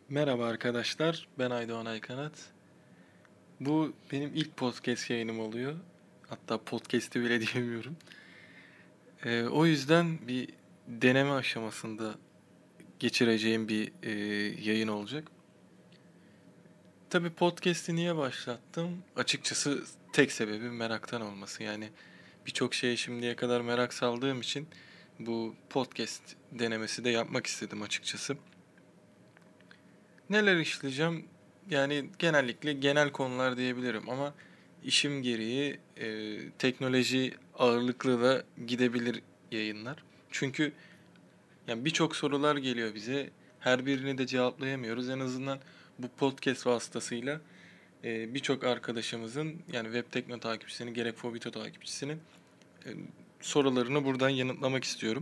Merhaba arkadaşlar, ben Aydoğan Aykanat. Bu benim ilk podcast yayınım oluyor. Hatta podcast'i bile diyemiyorum. O yüzden bir deneme aşamasında geçireceğim bir yayın olacak. Tabii podcast'i niye başlattım? Açıkçası tek sebebi meraktan olması. Yani birçok şeye şimdiye kadar merak saldığım için bu podcast denemesi de yapmak istedim açıkçası. Neler işleyeceğim? Yani genellikle genel konular diyebilirim ama işim gereği teknoloji ağırlıklı da gidebilir yayınlar. Çünkü yani birçok sorular geliyor bize. Her birini de cevaplayamıyoruz. En azından bu podcast vasıtasıyla birçok arkadaşımızın yani Web Tekno takipçisinin gerek Fobito takipçisinin e, sorularını buradan yanıtlamak istiyorum.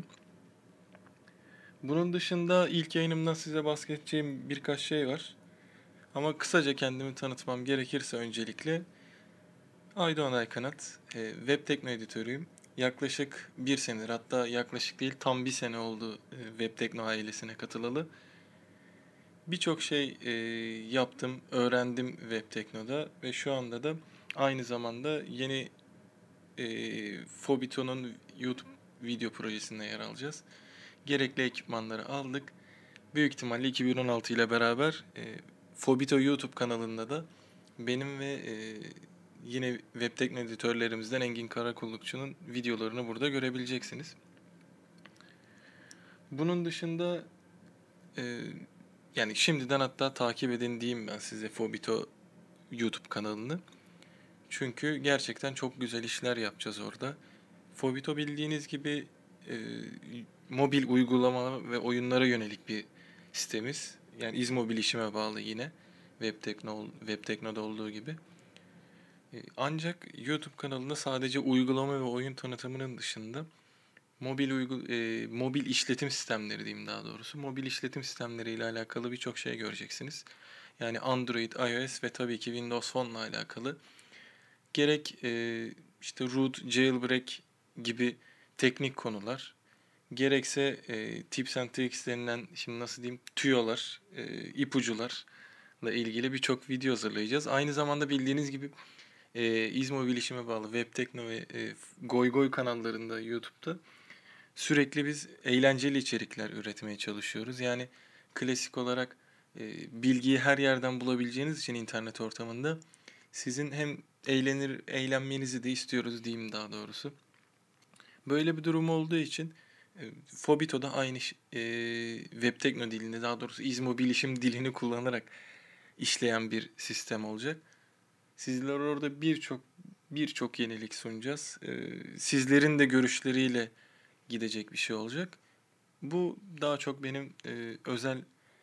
Bunun dışında ilk yayınımdan size bahsedeceğim birkaç şey var. Ama kısaca kendimi tanıtmam gerekirse öncelikle Aydoğan Aykanat, web tekno editörüyüm. Yaklaşık bir senedir, hatta yaklaşık değil tam bir sene oldu web tekno ailesine katılalı. Birçok şey yaptım, öğrendim web teknoda ve şu anda da aynı zamanda yeni Fobito'nun YouTube video projesinde yer alacağız. Gerekli ekipmanları aldık. Büyük ihtimalle 2016 ile beraber Fobito YouTube kanalında da benim ve yine web tekno editörlerimizden Engin Karakullukçu'nun videolarını burada görebileceksiniz. Bunun dışında e, yani şimdiden hatta takip edin diyeyim ben size Fobito YouTube kanalını. Çünkü gerçekten çok güzel işler yapacağız orada. Fobito bildiğiniz gibi e, mobil uygulama ve oyunlara yönelik bir sitemiz. Yani İzmobil işime bağlı yine. Web Tekno'da olduğu gibi. Ancak YouTube kanalında sadece uygulama ve oyun tanıtımının dışında mobil işletim sistemleri diyeyim daha doğrusu. Mobil işletim sistemleri ile alakalı birçok şey göreceksiniz. Yani Android, iOS ve tabii ki Windows Phone ile alakalı gerek işte root, jailbreak gibi teknik konular, gerekse tips and tricks denilen şimdi nasıl diyeyim tüyolar, ipucularla ilgili birçok video hazırlayacağız. Aynı zamanda bildiğiniz gibi İzmo bilişime bağlı Web Tekno ve Goy Goy kanallarında YouTube'da sürekli biz eğlenceli içerikler üretmeye çalışıyoruz. Yani klasik olarak bilgiyi her yerden bulabileceğiniz için internet ortamında sizin hem eğlenmenizi de istiyoruz diyeyim daha doğrusu. Böyle bir durum olduğu için Fobito da aynı Web Tekno dilini daha doğrusu İzmo bilişim dilini kullanarak işleyen bir sistem olacak. Sizler orada birçok yenilik sunacağız. Sizlerin de görüşleriyle gidecek bir şey olacak. Bu daha çok benim özel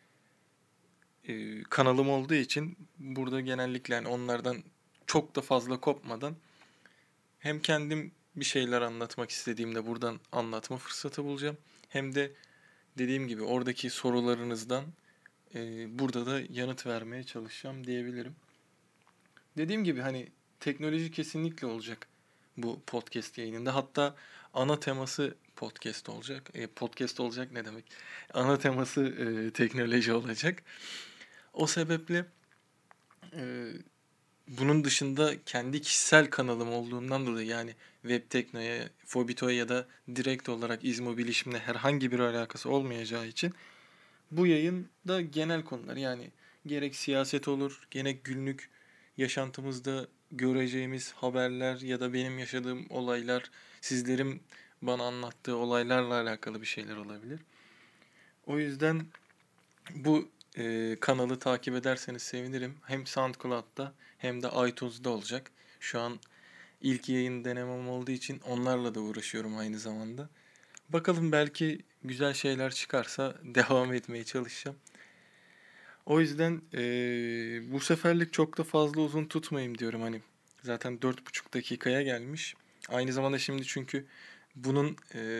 kanalım olduğu için burada genellikle yani onlardan çok da fazla kopmadan hem kendim bir şeyler anlatmak istediğimde buradan anlatma fırsatı bulacağım. Hem de dediğim gibi oradaki sorularınızdan burada da yanıt vermeye çalışacağım diyebilirim. Dediğim gibi hani teknoloji kesinlikle olacak bu podcast yayınında. Hatta ana teması podcast olacak. Podcast olacak ne demek? Ana teması teknoloji olacak. O sebeple e, bunun dışında kendi kişisel kanalım olduğundan dolayı yani Web Tekno'ya, Fobito'ya ya da direkt olarak İzmo bilişimle herhangi bir alakası olmayacağı için bu yayında genel konular yani gerek siyaset olur, gerek günlük yaşantımızda göreceğimiz haberler ya da benim yaşadığım olaylar, sizlerin bana anlattığı olaylarla alakalı bir şeyler olabilir. O yüzden bu kanalı takip ederseniz sevinirim. Hem SoundCloud'da hem de iTunes'da olacak. Şu an ilk yayın denemem olduğu için onlarla da uğraşıyorum aynı zamanda. Bakalım belki güzel şeyler çıkarsa devam etmeye çalışacağım. O yüzden bu seferlik çok da fazla uzun tutmayayım diyorum hani. Zaten 4,5 dakikaya gelmiş. Aynı zamanda şimdi çünkü bunun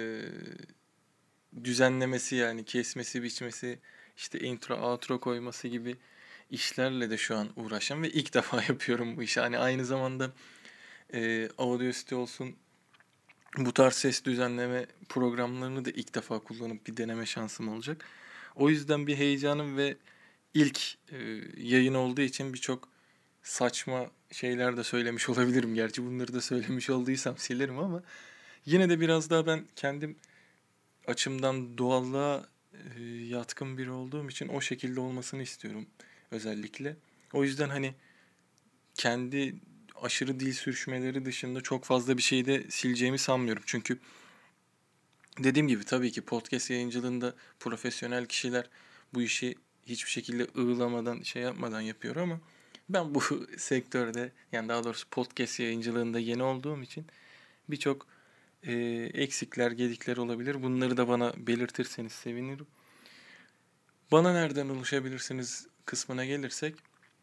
düzenlemesi yani kesmesi, biçmesi, işte intro, outro koyması gibi işlerle de şu an uğraşan ve ilk defa yapıyorum bu işi. Hani aynı zamanda Audacity olsun bu tarz ses düzenleme programlarını da ilk defa kullanıp bir deneme şansım olacak. O yüzden bir heyecanım ve ilk yayın olduğu için birçok saçma şeyler de söylemiş olabilirim. Gerçi bunları da söylemiş olduysam silerim ama yine de biraz daha ben kendim açımdan doğallığa yatkın biri olduğum için o şekilde olmasını istiyorum özellikle. O yüzden hani kendi aşırı dil sürüşmeleri dışında çok fazla bir şey de sileceğimi sanmıyorum. Çünkü dediğim gibi tabii ki podcast yayıncılığında profesyonel kişiler bu işi hiçbir şekilde ığlamadan, şey yapmadan yapıyor ama ben bu sektörde, yani daha doğrusu podcast yayıncılığında yeni olduğum için birçok eksikler, gedikler olabilir. Bunları da bana belirtirseniz sevinirim. Bana nereden ulaşabilirsiniz kısmına gelirsek,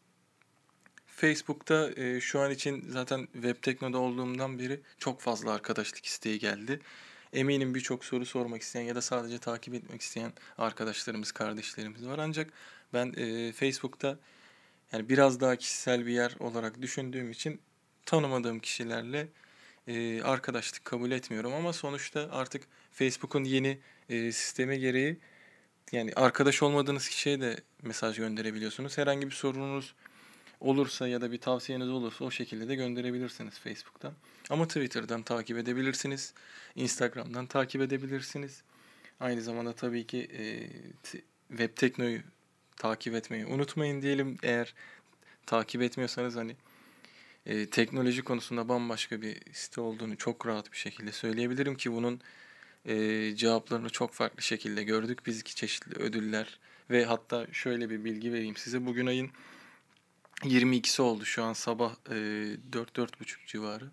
Facebook'ta şu an için zaten Webtekno'da olduğumdan beri çok fazla arkadaşlık isteği geldi. Eminim birçok soru sormak isteyen ya da sadece takip etmek isteyen arkadaşlarımız, kardeşlerimiz var. Ancak ben Facebook'ta yani biraz daha kişisel bir yer olarak düşündüğüm için tanımadığım kişilerle arkadaşlık kabul etmiyorum. Ama sonuçta artık Facebook'un yeni sistemi gereği yani arkadaş olmadığınız kişiye de mesaj gönderebiliyorsunuz. Herhangi bir sorunuz olursa ya da bir tavsiyeniz olursa o şekilde de gönderebilirsiniz Facebook'tan. Ama Twitter'dan takip edebilirsiniz. Instagram'dan takip edebilirsiniz. Aynı zamanda tabii ki Web Tekno'yu takip etmeyi unutmayın diyelim. Eğer takip etmiyorsanız hani teknoloji konusunda bambaşka bir site olduğunu çok rahat bir şekilde söyleyebilirim ki bunun cevaplarını çok farklı şekilde gördük. Biz iki çeşitli ödüller ve hatta şöyle bir bilgi vereyim size. Bugün ayın 22'si oldu şu an sabah 4-4.30 civarı.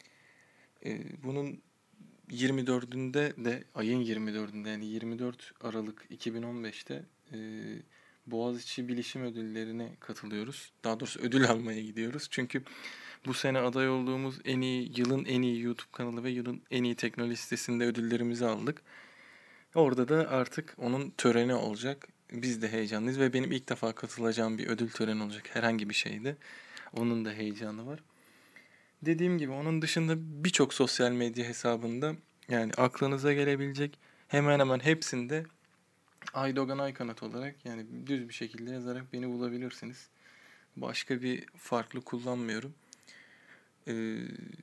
Bunun 24'ünde de ayın 24'ünde yani 24 Aralık 2015'te Boğaziçi Bilişim Ödülleri'ne katılıyoruz. Daha doğrusu ödül almaya gidiyoruz. Çünkü bu sene aday olduğumuz en iyi, yılın en iyi YouTube kanalı ve yılın en iyi teknoloji sitesinde ödüllerimizi aldık. Orada da artık onun töreni olacak. Biz de heyecanlıyız ve benim ilk defa katılacağım bir ödül töreni olacak herhangi bir şeyde. Onun da heyecanı var. Dediğim gibi onun dışında birçok sosyal medya hesabında yani aklınıza gelebilecek hemen hemen hepsinde Aydogan Aykanat olarak yani düz bir şekilde yazarak beni bulabilirsiniz. Başka bir farklı kullanmıyorum. Ee,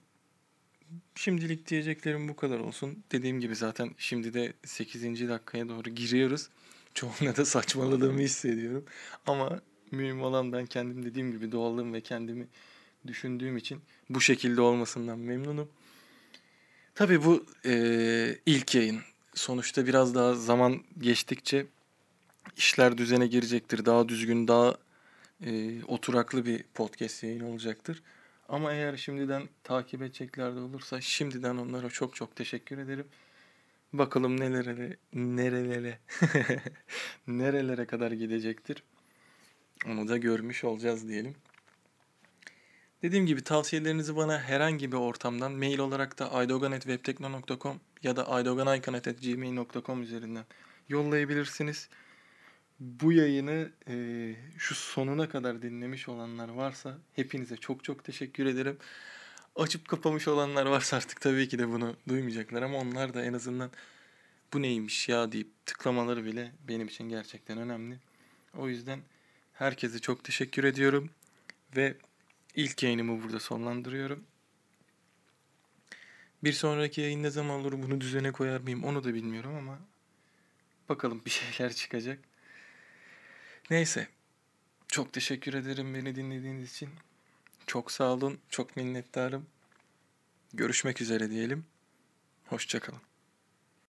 Şimdilik diyeceklerim bu kadar olsun. Dediğim gibi zaten şimdi de 8. dakikaya doğru giriyoruz. Çoğuna da saçmaladığımı hissediyorum. Ama mühim olan ben kendim dediğim gibi doğallığım ve kendimi düşündüğüm için bu şekilde olmasından memnunum. Tabii bu ilk yayın. Sonuçta biraz daha zaman geçtikçe işler düzene girecektir. Daha düzgün, daha oturaklı bir podcast yayın olacaktır. Ama eğer şimdiden takip edecekler de olursa şimdiden onlara çok çok teşekkür ederim. Bakalım nerelere nerelere kadar gidecektir. Onu da görmüş olacağız diyelim. Dediğim gibi tavsiyelerinizi bana herhangi bir ortamdan mail olarak da aydogan@webtekno.com ya da aydoganaykanet@gmail.com üzerinden yollayabilirsiniz. Bu yayını şu sonuna kadar dinlemiş olanlar varsa hepinize çok çok teşekkür ederim. Açıp kapamış olanlar varsa artık tabii ki de bunu duymayacaklar ama onlar da en azından bu neymiş ya deyip tıklamaları bile benim için gerçekten önemli. O yüzden herkese çok teşekkür ediyorum ve ilk yayınımı burada sonlandırıyorum. Bir sonraki yayın ne zaman olur bunu düzene koyar mıyım onu da bilmiyorum ama bakalım bir şeyler çıkacak. Neyse çok teşekkür ederim beni dinlediğiniz için. Çok sağ olun, çok minnettarım. Görüşmek üzere diyelim. Hoşça kalın.